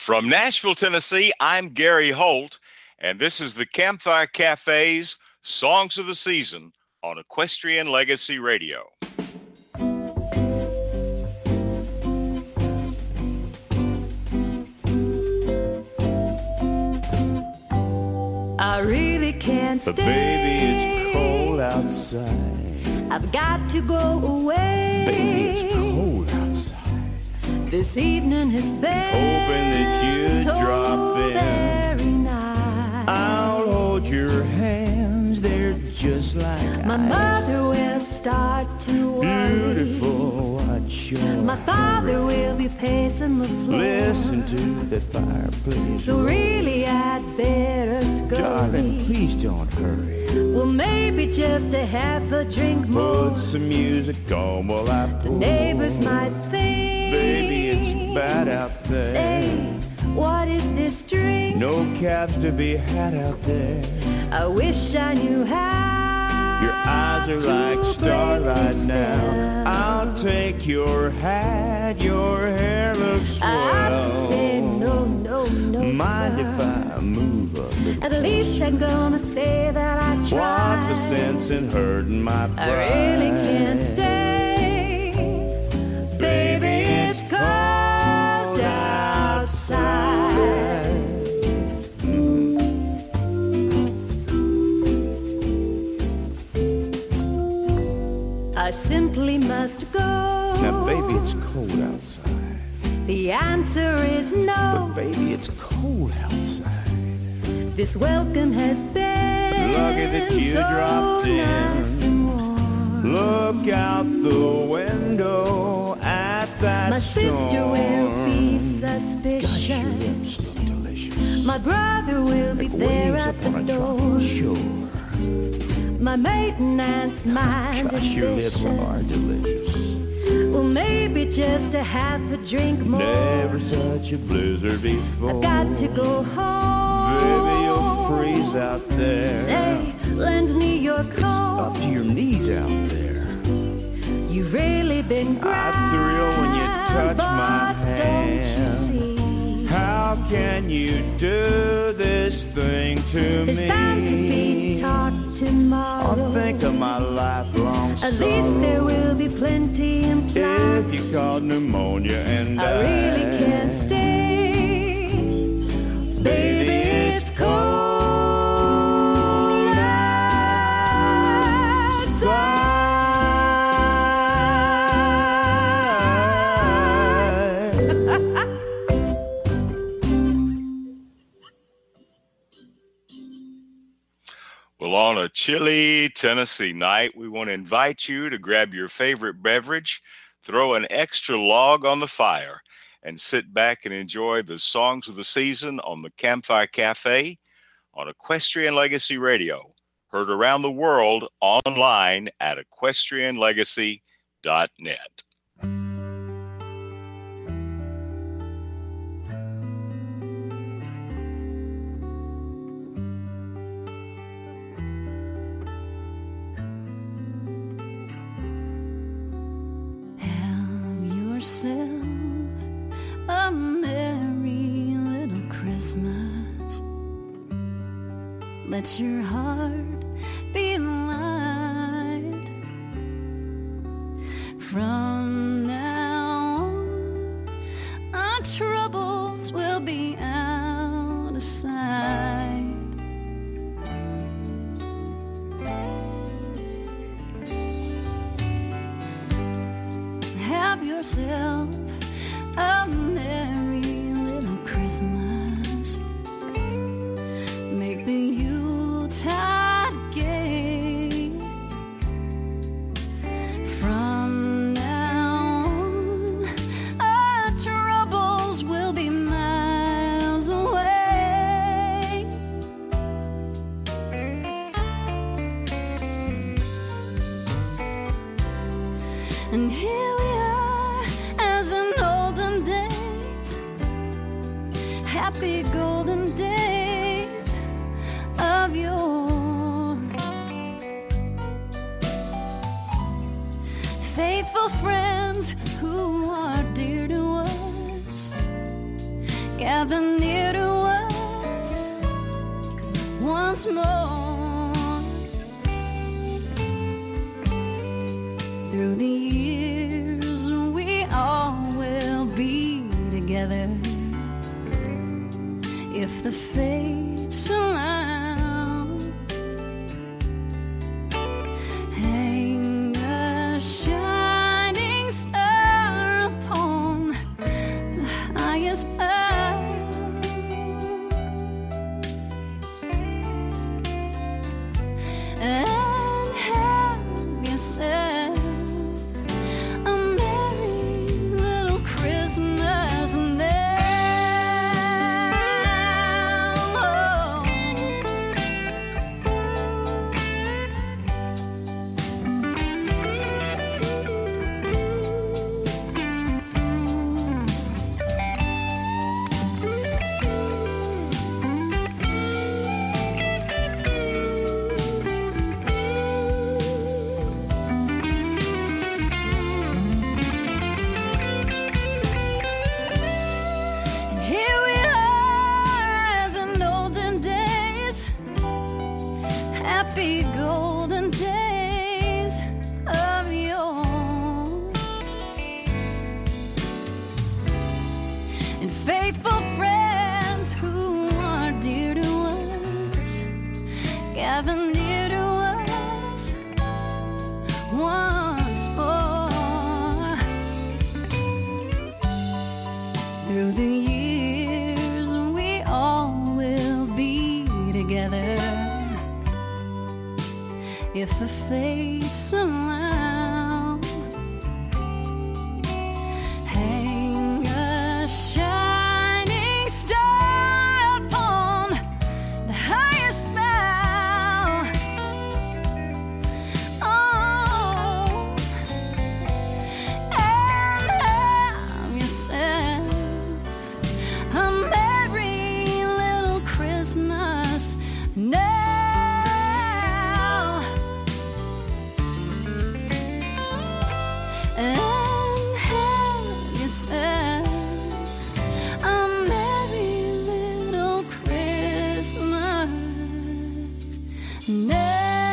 From Nashville, Tennessee, I'm Gary Holt, and this is the Campfire Cafe's Songs of the Season on Equestrian Legacy Radio. I really can't stay. But baby, it's cold outside. I've got to go away. Baby, it's cold outside. This evening has been hoping that you'd so drop in. Very nice. I'll hold your hands, they're just like my ice. mother will start to worry. Beautiful, watch your my father hurry. will be pacing the floor. Listen to that fireplace. So really I'd better scurry. Darling, please don't hurry. Well, maybe just a half a drink more. Put some music on while I pour. The neighbors might think, baby, it's bad out there. Say, what is this drink? No cabs to be had out there. I wish I knew how. Your eyes are like starlight now. I'll take your hat, your hair looks swell. I have to say no, no, no, mind sir. if I move a little? At least I'm gonna say that I tried. What's the sense in hurting my pride? I really can't stay. Baby, it's cold outside. I simply must go. Now, baby, it's cold outside. The answer is no. But, baby, it's cold outside. This welcome has been lucky that you so dropped in. Nice and warm. Look out the window at that my storm. sister will be suspicious. Gosh, your lips look delicious. My brother will be like there waves at the upon a door. tropical shore. My maintenance mind Gosh, is your lips vicious. are delicious. Well, maybe just a half a drink more. Never such a blizzard before. I've got to go home. Baby, you'll freeze out there. Say, lend me your coat. It's up to your knees out there. You've really been grand. I thrill when you touch my hand. Don't you see? How can you do this thing to There's me? bound to be talk tomorrow. I'll think of my lifelong sorrow. At least there will be plenty implied. If you caught pneumonia and I really can't stay. Baby, it's cold Well, on a chilly Tennessee night, we want to invite you to grab your favorite beverage, throw an extra log on the fire, and sit back and enjoy the songs of the season on the Campfire Cafe on Equestrian Legacy Radio, heard around the world online at equestrianlegacy.net. Yourself a merry little Christmas. Let your heart be light. From now on, our troubles will be out of sight. Have yourself a merry little Christmas. Make the Yuletide gay. From now on, our troubles will be miles away. And here we are, as in olden days, happy golden days of yore. Faithful friends who are dear to us, gather near to us once more. Through the years we all will be together if the fates allow. Hang a shining star upon the highest bough, and have yourself a merry little Christmas now. Happy golden days of yore, and faithful friends who are dear to us gather near to us once more. Through the years we all will be together if the fates allow. Hang a shining star upon the highest bough. Oh, and have yourself a merry little Christmas now. And have yourself a merry little Christmas now.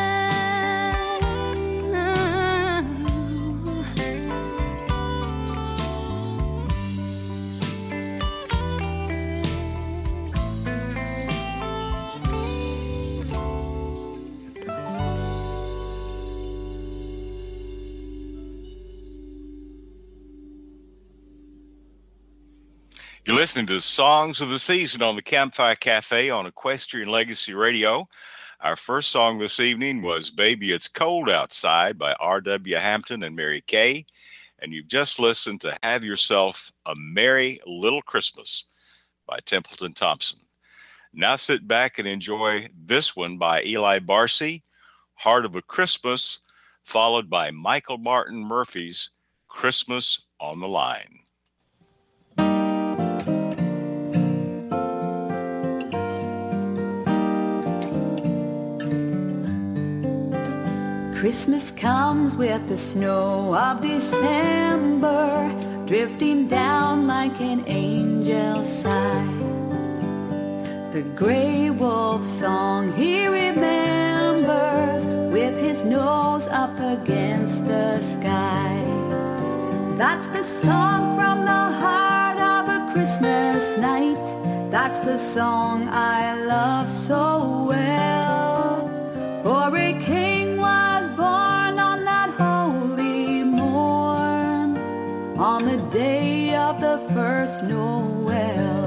You're listening to Songs of the Season on the Campfire Cafe on Equestrian Legacy Radio. Our first song this evening was Baby It's Cold Outside by R.W. Hampton and Mary Kay. And you've just listened to Have Yourself a Merry Little Christmas by Templeton Thompson. Now sit back and enjoy this one by Eli Barcy, Heart of a Christmas, followed by Michael Martin Murphy's Christmas on the Line. Christmas comes with the snow of December, drifting down like an angel's sigh. The gray wolf song he remembers, with his nose up against the sky. That's the song from the heart of a Christmas night. That's the song I love so well. For a king was born on that holy morn, on the day of the first Noel.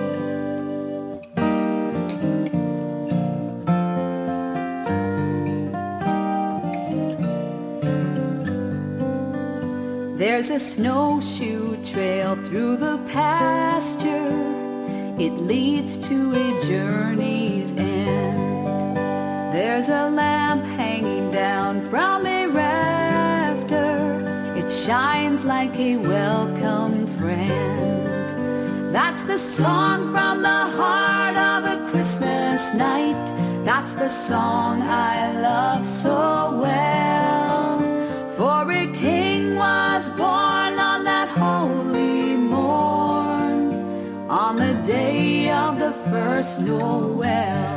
There's a snowshoe trail through the pasture. It leads to a journey's end. There's a lamp hanging down from a rafter. It shines like a welcome friend. That's the song from the heart of a Christmas night. That's the song I love so well. For a king was born on that holy morn, on the day of the first Noel.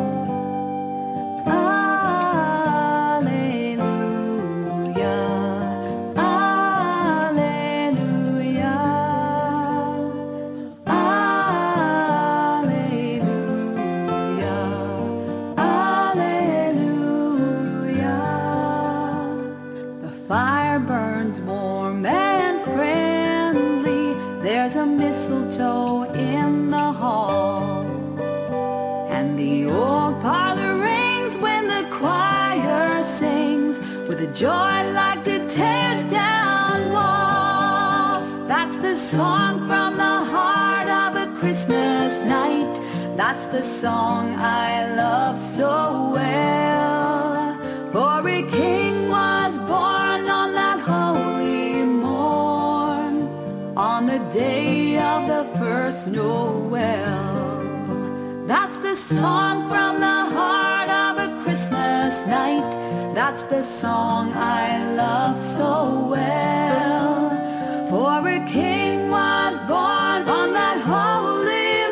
There's a mistletoe in the hall, and the old parlor rings when the choir sings with a joy like to tear down walls. That's the song from the heart of a Christmas night. That's the song I love so well. For a king was born on that holy morn, on the day of the first Noel. That's the song from the heart of a Christmas night. That's the song I love so well. For a king was born on that holy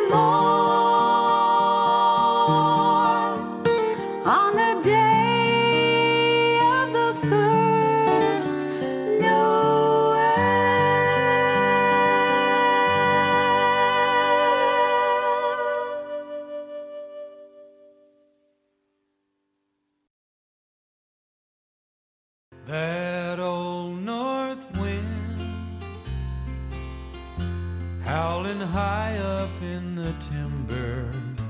morn, on the day of the first Noel. That old north wind howling high up in the timber,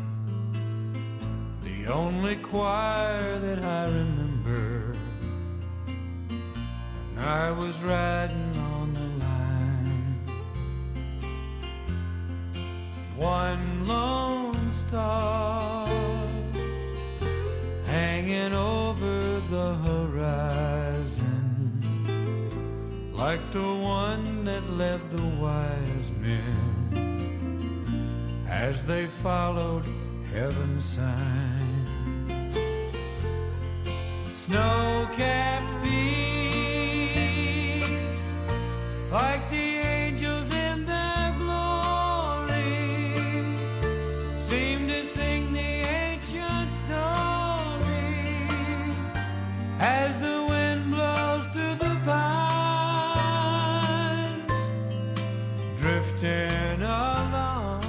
the only choir that I remember when I was riding on the line. One lone star hanging over the horizon, like the one that led the wise men as they followed heaven's sign. Snow-capped peaks, like the angels in their glory, seem to sing the ancient story as the wind blows through the pines, drifting along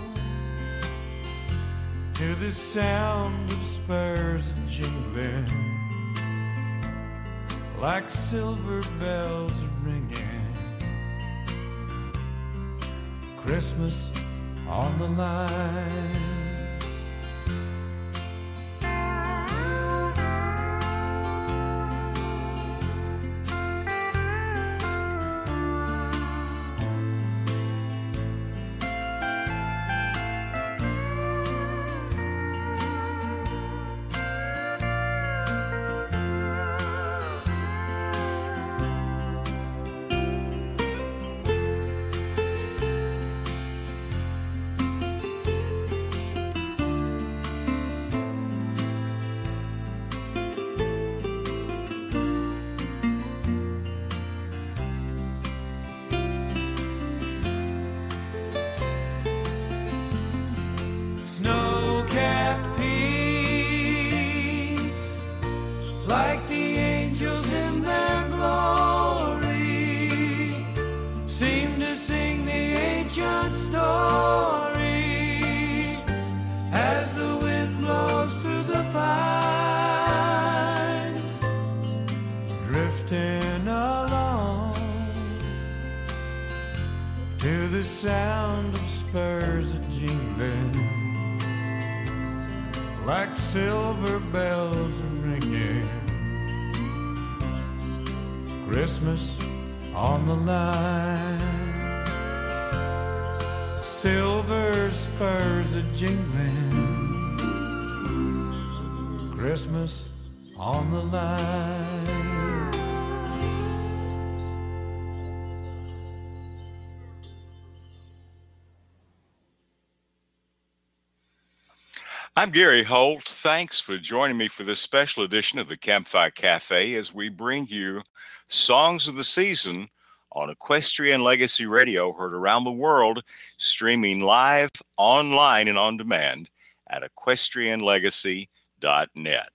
to the sound of spurs jingling, like silver bells ringing. Christmas on the line. Snow-capped peaks, like the angels in their glory, seem to sing the ancient story as the wind blows through the pines, drifting along to the sound of spurs a-jingling, like silver bells ringing. Christmas on the line, silver spurs a-jingling. Christmas on the line. I'm Gary Holt. Thanks for joining me for this special edition of the Campfire Cafe as we bring you songs of the season on Equestrian Legacy Radio, heard around the world, streaming live, online, and on demand at equestrianlegacy.net.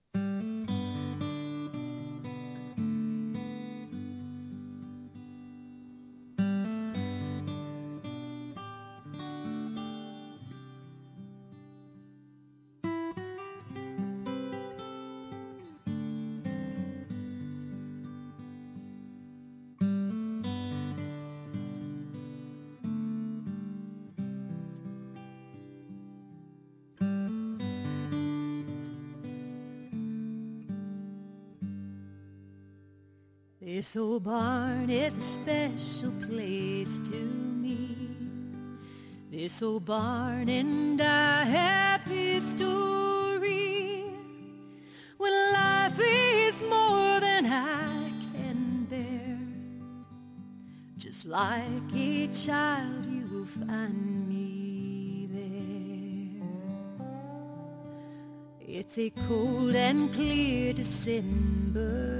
This old barn is a special place to me. This old barn and I have history. When life is more than I can bear, just like a child you will find me there. It's a cold and clear December.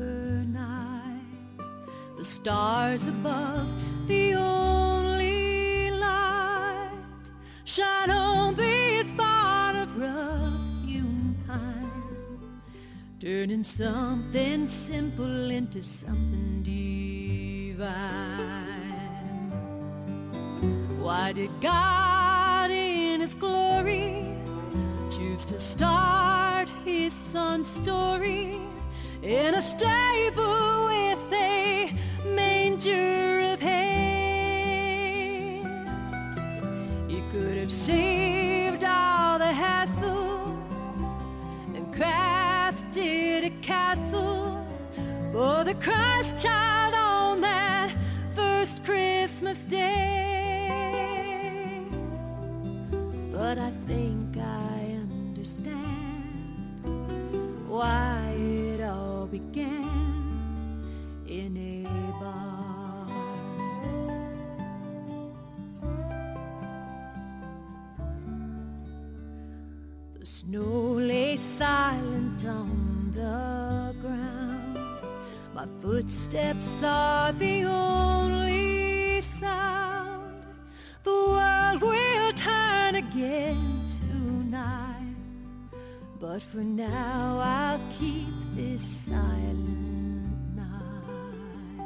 The stars above, the only light, shine on this barn of rough-hewn pine, turning something simple into something divine. Why did God in His glory choose to start His Son's story in a stable with a manger of hay? He could have saved all the hassle and crafted a castle for the Christ child on that first Christmas day. But I think I understand why it all began in a barn. The snow lay silent on the ground. My footsteps are the only sound. The world will turn again tonight, but for now I'll keep this silent night.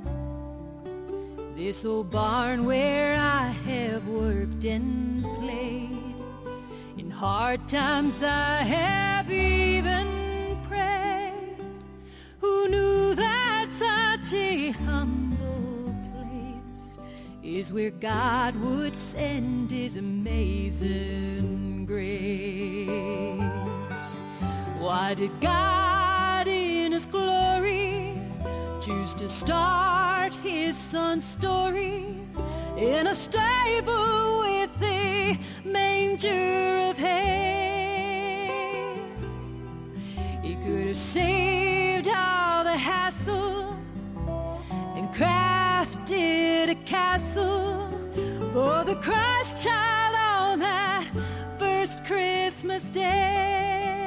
This old barn where I have worked and played, in hard times I have even prayed. Who knew that such a humble place is where God would send His amazing grace? Why did God in His glory choose to start His Son's story in a stable with a manger of hay? He could have saved all the hassle and crafted a castle for the Christ child on that first Christmas day.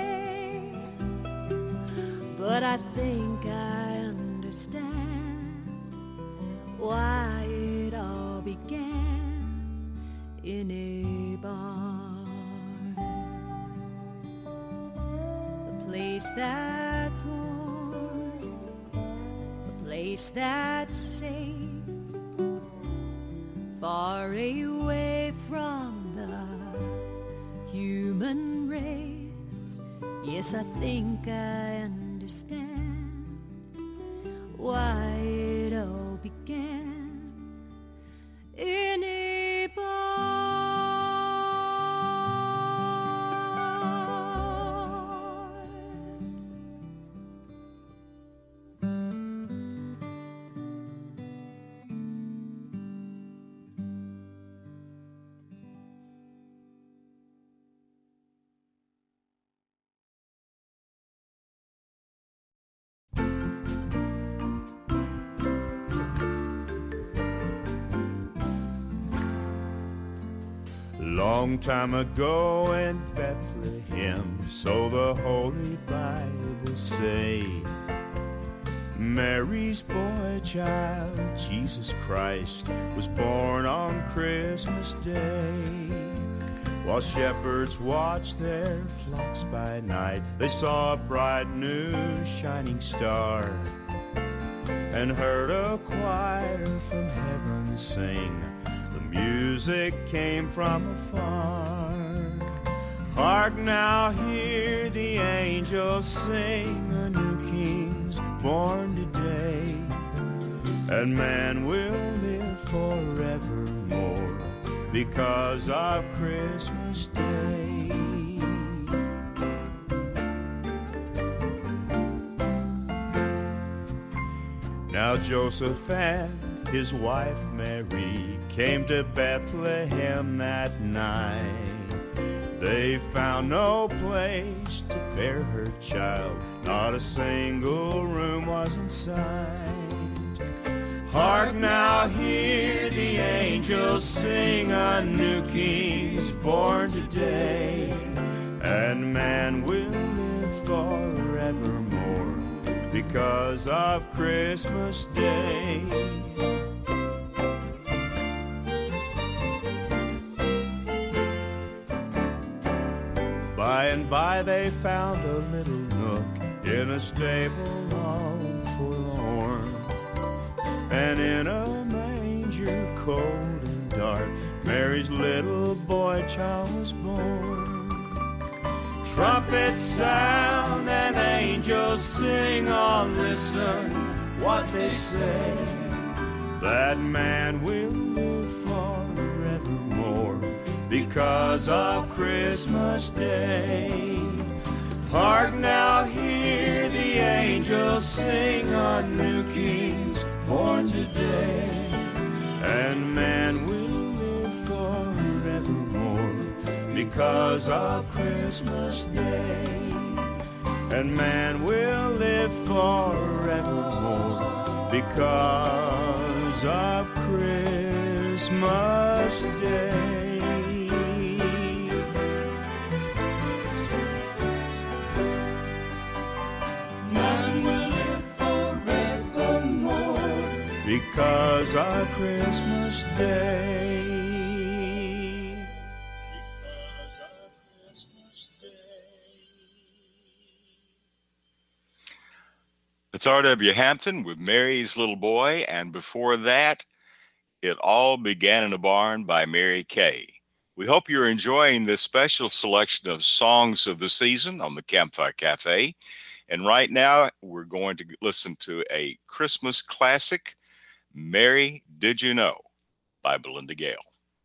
But I think I understand why it all began in a barn. A place that's warm, a place that's safe, far away from the human race. Yes, I think I understand why it all began in a barn. Long time ago in Bethlehem, so the Holy Bible say, Mary's boy child, Jesus Christ, was born on Christmas Day. While shepherds watched their flocks by night, they saw a bright new shining star and heard a choir from heaven sing. The music came from afar. Hark now, hear the angels sing, a new king's born today, and man will live forevermore because of Christmas Day. Now Joseph and his wife Mary came to Bethlehem that night. They found no place to bear her child, not a single room was in sight. Hark now, hear the angels sing, a new king's born today, and man will live forevermore because of Christmas Day. By and by they found a little nook in a stable all forlorn, and in a manger cold and dark Mary's little boy child was born. Trumpets sound and angels sing, on listen what they say, that man will live forevermore because of Christmas Day. Hark now, hear the angels sing, a new king's born today, and man will live forevermore because of Christmas Day, and man will live forevermore because of Christmas Day. Because of Christmas Day. Because of Christmas Day. It's R.W. Hampton with Mary's Little Boy, and before that, It All Began in a Barn by Mary Kay. We hope you're enjoying this special selection of songs of the season on the Campfire Cafe. And right now, we're going to listen to a Christmas classic, Mary, Did You Know? By Belinda Gale.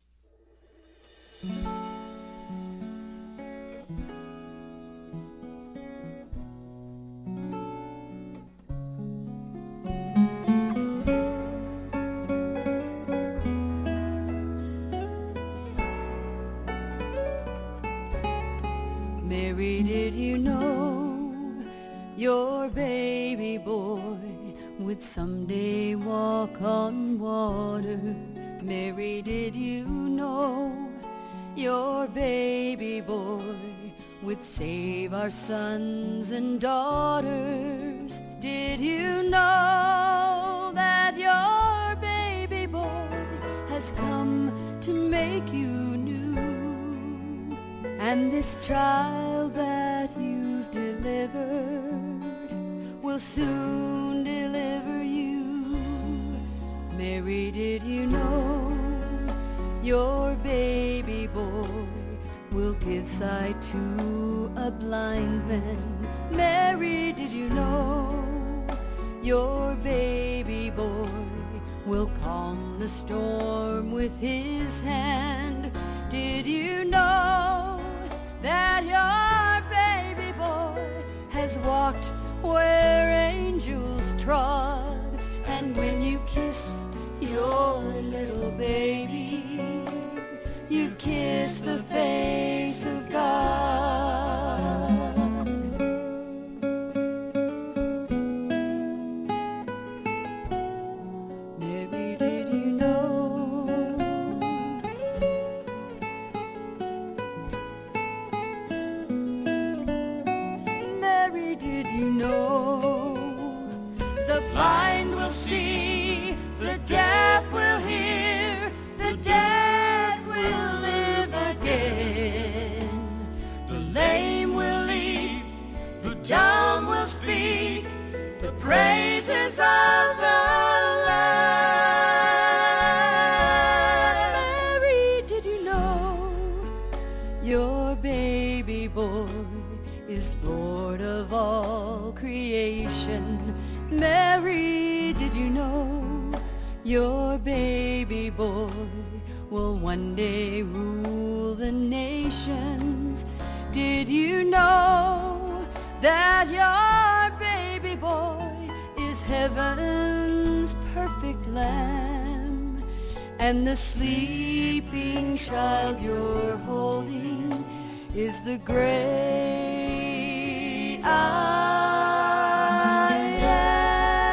Mary, did you know your baby boy would someday walk on water? Mary, did you know your baby boy would save our sons and daughters? Did you know that your baby boy has come to make you new? And this child that you've delivered will soon deliver you. Mary, did you know your baby boy will give sight to a blind man? Mary, did you know your baby boy will calm the storm with his hand? Did you know that your baby boy has walked where angels trod? And when you kiss your little baby, you kiss the face of God. Mary, did you know? Mary, did you know the Your baby boy is Lord of all creation. Mary, did you know your baby boy will one day rule the nations? Did you know that your baby boy is heaven's perfect lamb? And the sleeping child you're holding is the great I am.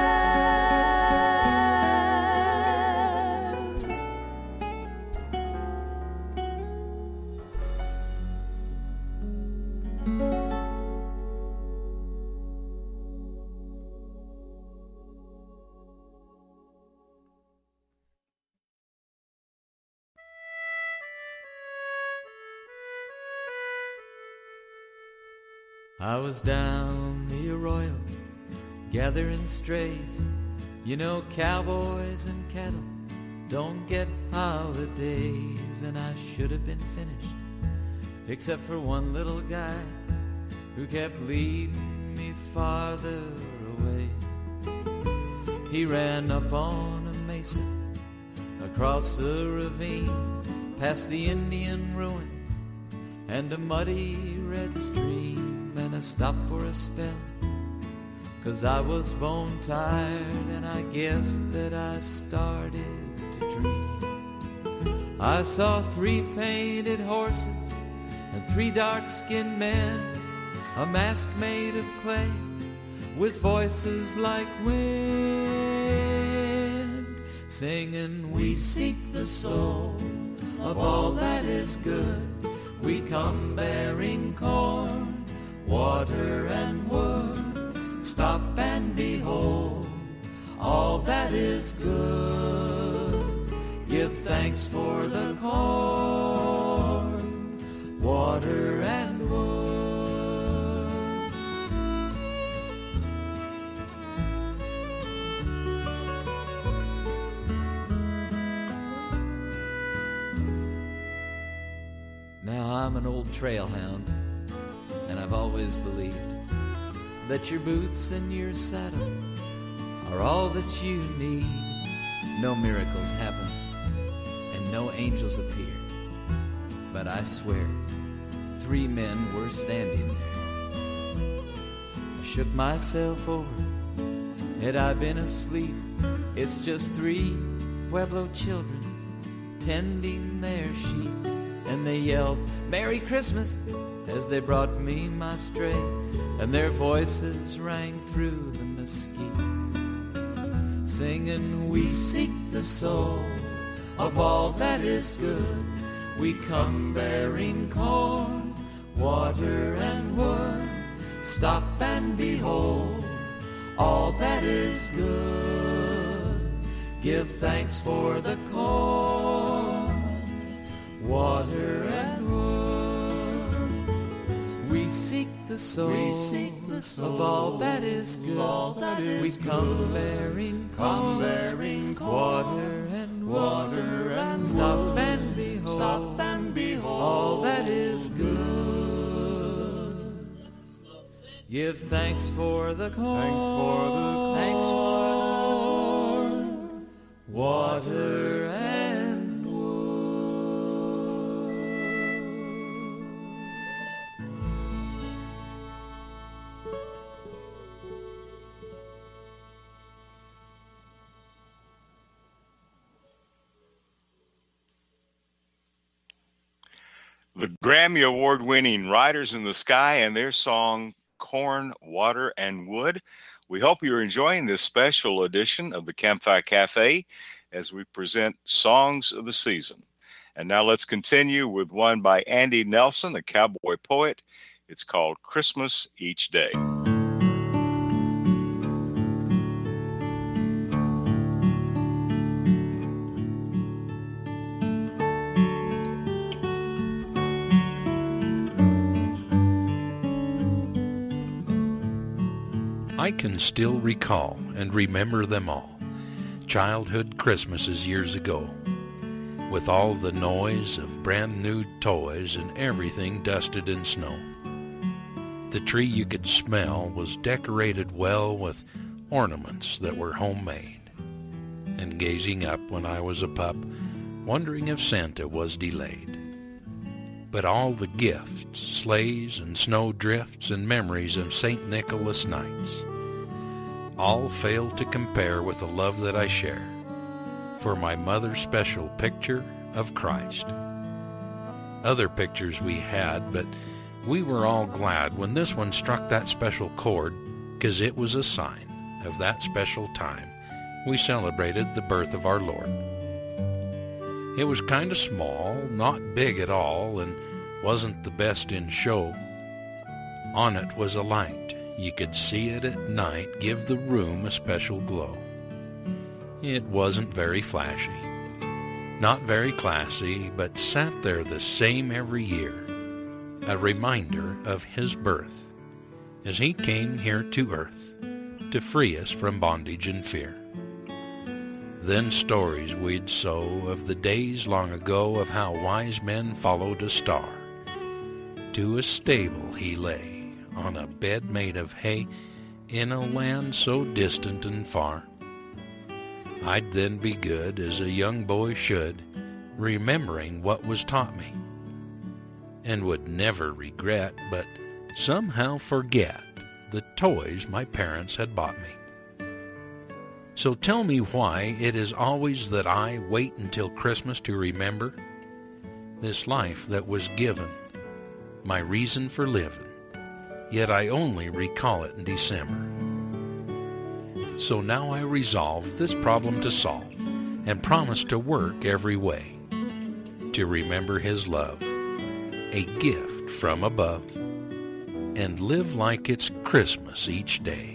I was down the Arroyo gathering strays. You know, cowboys and cattle don't get holidays, and I should have been finished, except for one little guy who kept leading me farther away. He ran up on a mesa, across the ravine, past the Indian ruins and a muddy red stream. And I stopped for a spell, 'cause I was bone tired, and I guessed that I started to dream. I saw 3 painted horses and 3 dark-skinned men, a mask made of clay with voices like wind, singing, "We seek the soul of all that is good. We come bearing corn, water and wood. Stop and behold all that is good. Give thanks for the corn, water and wood." Now I'm an old trail hound, and I've always believed that your boots and your saddle are all that you need. No miracles happen, and no angels appear, but I swear 3 men were standing there. I shook myself over. Had I been asleep? It's just 3 Pueblo children tending their sheep, and they yelled, "Merry Christmas," as they brought me my stray, and their voices rang through the mesquite, singing, "We seek the soul of all that is good. We come bearing corn, water and wood. Stop and behold all that is good. Give thanks for the corn, water and wood. We seek the soul, of all that is good. We come bearing corn, water and wood. Stop and behold all that is good. Give thanks for the corn, water and wood. The Grammy Award-winning Riders in the Sky and their song Corn, Water, and Wood. We hope you're enjoying this special edition of the Campfire Cafe as we present Songs of the Season. And now let's continue with one by Andy Nelson, a cowboy poet. It's called Christmas Each Day. I can still recall and remember them all, childhood Christmases years ago. with all the noise of brand new toys and everything dusted in snow. The tree you could smell was decorated well with ornaments that were homemade, and gazing up when I was a pup, wondering if Santa was delayed. But all the gifts, sleighs and snow drifts and memories of St. Nicholas nights, all fail to compare with the love that I share for my mother's special picture of Christ. Other pictures we had, but we were all glad when this one struck that special chord, 'cause it was a sign of that special time we celebrated the birth of our Lord. It was kind of small, not big at all, and wasn't the best in show. On it was a light. You could see it at night give the room a special glow. It wasn't very flashy, not very classy, but sat there the same every year, a reminder of his birth, as he came here to earth to free us from bondage and fear. Then stories we'd sow of the days long ago of how wise men followed a star. To a stable he lay, on a bed made of hay, in a land so distant and far. I'd then be good as a young boy should, remembering what was taught me, and would never regret, but somehow forget, the toys my parents had bought me. So tell me why it is always that I wait until Christmas to remember this life that was given, my reason for living, yet I only recall it in December. So now I resolve this problem to solve, and promise to work every way to remember his love, a gift from above, and live like it's Christmas each day.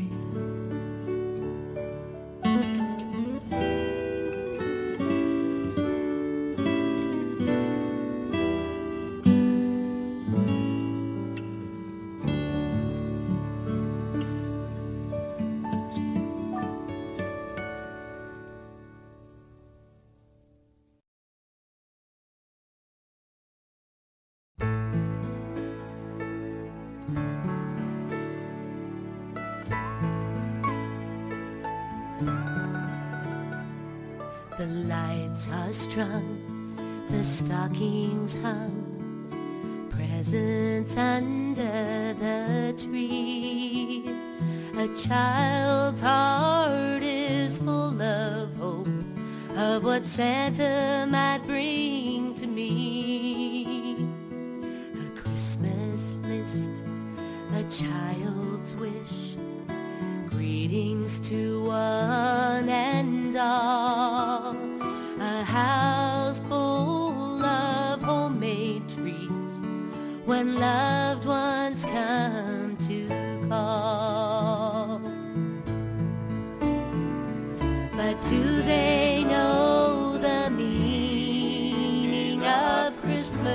The lights are strung, the stockings hung, presents under the tree. A child's heart is full of hope of what Santa might bring to me. A Christmas list, a child's wish, greetings to one and all. A house full of homemade treats when loved ones come to call. But do they know the meaning of Christmas?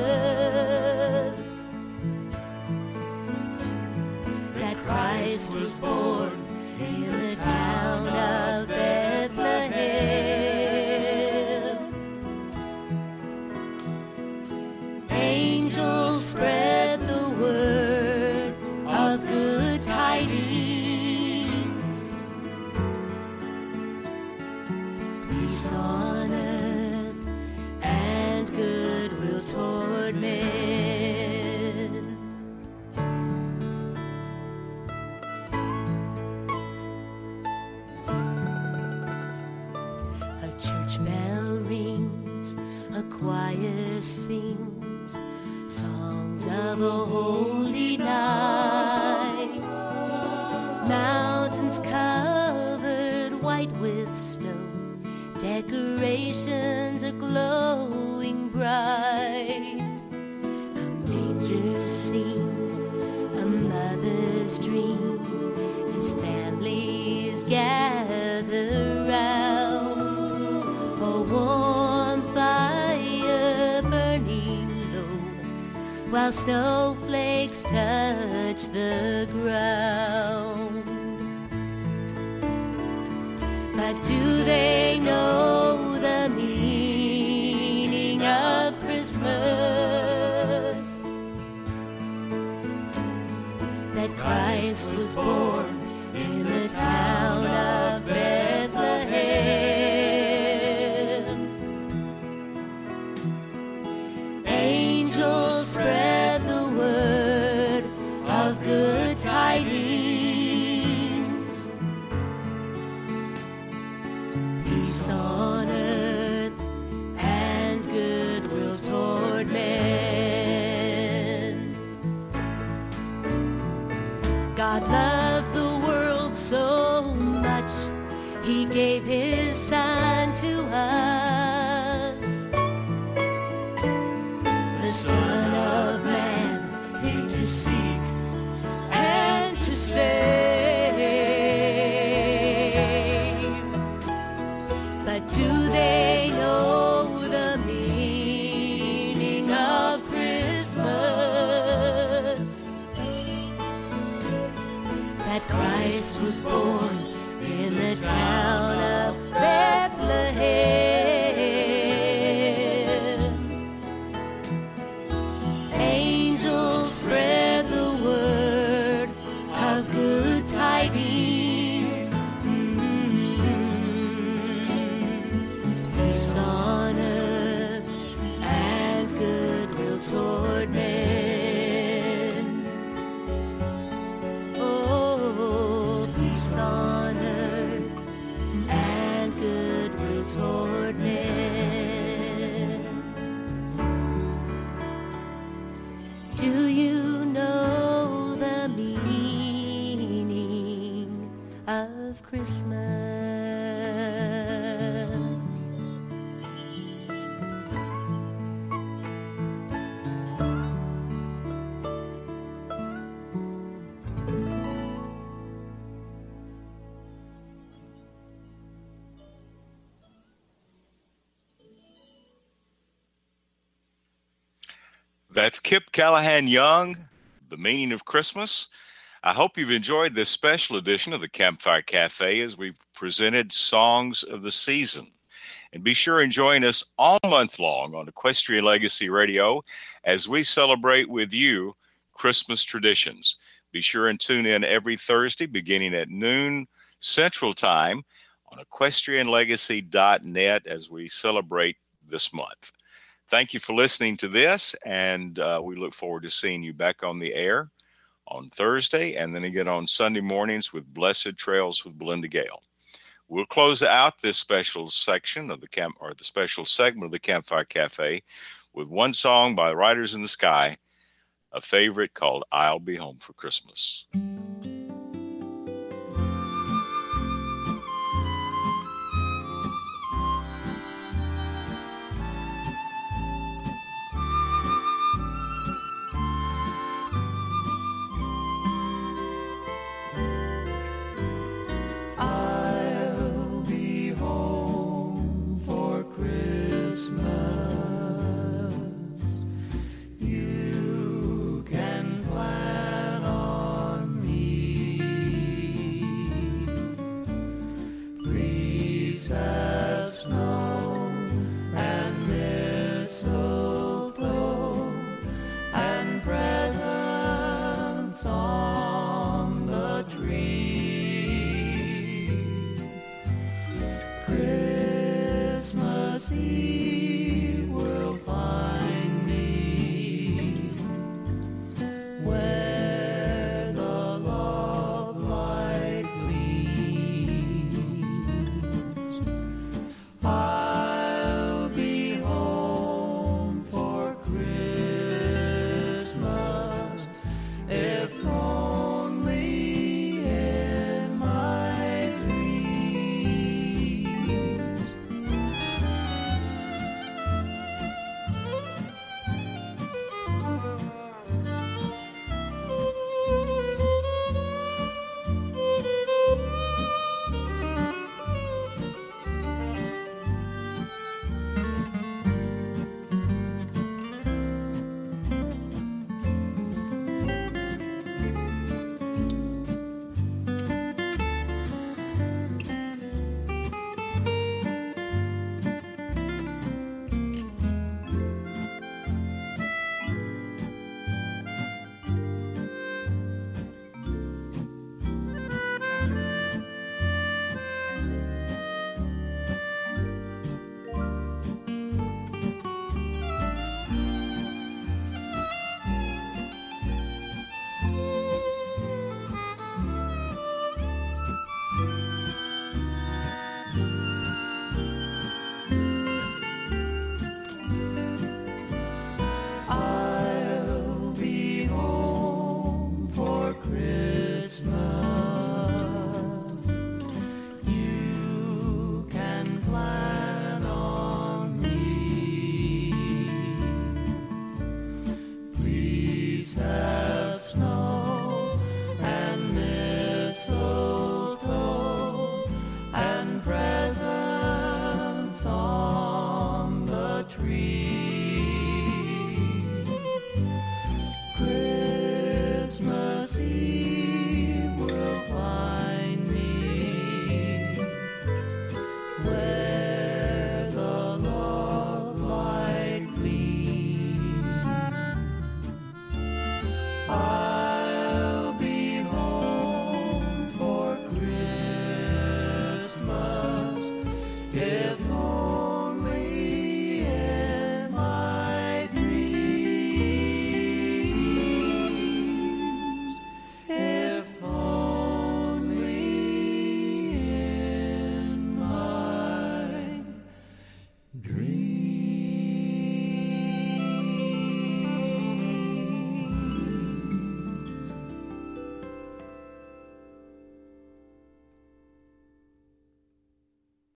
That Christ was born in the town of Bethlehem. Angels spread the word of good tidings. Peace on earth and goodwill toward men. A church bell rings, a choir sings songs of a holy night. Mountains covered white with snow, decorations are glowing bright. A manger scene, a mother's dream, as families gather round. A warm fire burning low, while snowflakes touch the ground. But do they know the meaning Christ was born in the town of Bethlehem. Angels spread the word of good tidings. Peace on earth and goodwill toward men. God loved the world so much, He gave His Son to us. The Son of Man came to seek and to save. But do they know the meaning of Christmas? That Christ was born in the town of Bethlehem. Angels spread the word of good tidings. Peace on earth and goodwill toward men. Oh, peace on earth and goodwill toward men. Do you know the meaning of Christmas? That's Kip Callahan Young, The Meaning of Christmas. I hope you've enjoyed this special edition of the Campfire Cafe as we've presented songs of the season. And be sure and join us all month long on Equestrian Legacy Radio as we celebrate with you Christmas traditions. Be sure and tune in every Thursday beginning at noon Central Time on equestrianlegacy.net as we celebrate this month. Thank you for listening to this, and we look forward to seeing you back on the air on Thursday and then again on Sunday mornings with Blessed Trails with Belinda Gale. We'll close out this special section of the special segment of the Campfire Cafe with one song by Riders in the Sky, a favorite called I'll Be Home for Christmas. I'll be home for Christmas. You can plan on me. pray.